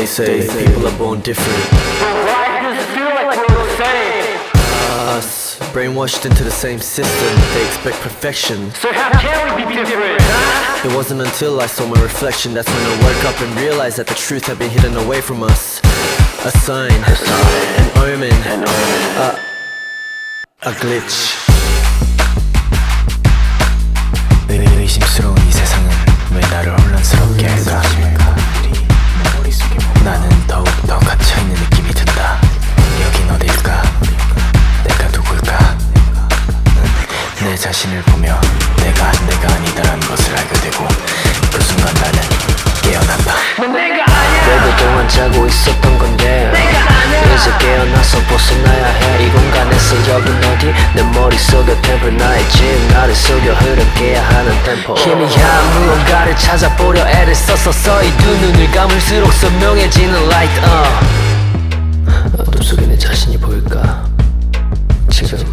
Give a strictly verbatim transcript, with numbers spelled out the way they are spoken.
They say people are born different. Why does it feel like we're the same? Us, brainwashed into the same system. They expect perfection. So how can we be different, huh? It wasn't until I saw my reflection that's when I woke up and realized that the truth had been hidden away from us. A sign, an omen, a, a glitch. 의심스러운 이 세상은 왜 나를 혼란스럽게 할까? 나는 더욱 더 갇혀있는 느낌이 든다. 여긴 어딜까? 내가 누굴까? 내 자신을 보며 내가 내가 아니다라는 것을 알게 되고 그 순간 나는 깨어난다. 넌 내가 아니야. 내 그동안 자고 있었던 건데 내가 아니야. 이제 깨어나서 벗어나야 해. 이 공간에서 여긴 어디? 내 머릿속에 템플 나의 짐 나를 속여 흐르게야 하는 템포. 희미한 무언가를 찾아보려 애를 써서 서이 두 눈을 감을수록 선명해지는 light. uh. 어둠 속에 내 자신이 보일까? 지금